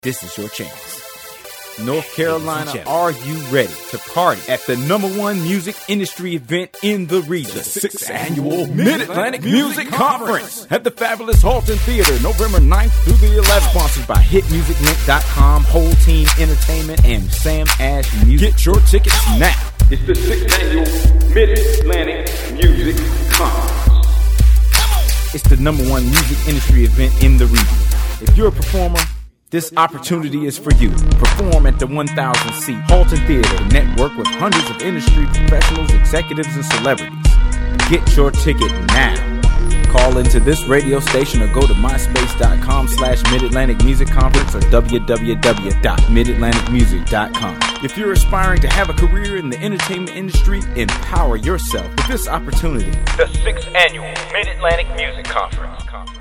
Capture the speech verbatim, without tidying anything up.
This is your chance. North Carolina, are you ready to party at the number one music industry event in the region? The sixth annual Mid-Atlantic Music Conference at the fabulous Halton Theater, November ninth through the eleventh. Sponsored by hit music link dot com, Whole Team Entertainment, and Sam Ash Music. Get your tickets now. It's the sixth annual Mid-Atlantic Music Conference. It's the number one music industry event in the region. If you're a performer, this opportunity is for you. Perform at the one thousand seat Halton Theater. Network with hundreds of industry professionals, executives, and celebrities. Get your ticket now. Call into this radio station or go to myspace.com slash Mid-Atlantic Music Conference or w w w dot mid atlantic music dot com. If you're aspiring to have a career in the entertainment industry, empower yourself with this opportunity. The sixth annual Mid-Atlantic Music Conference.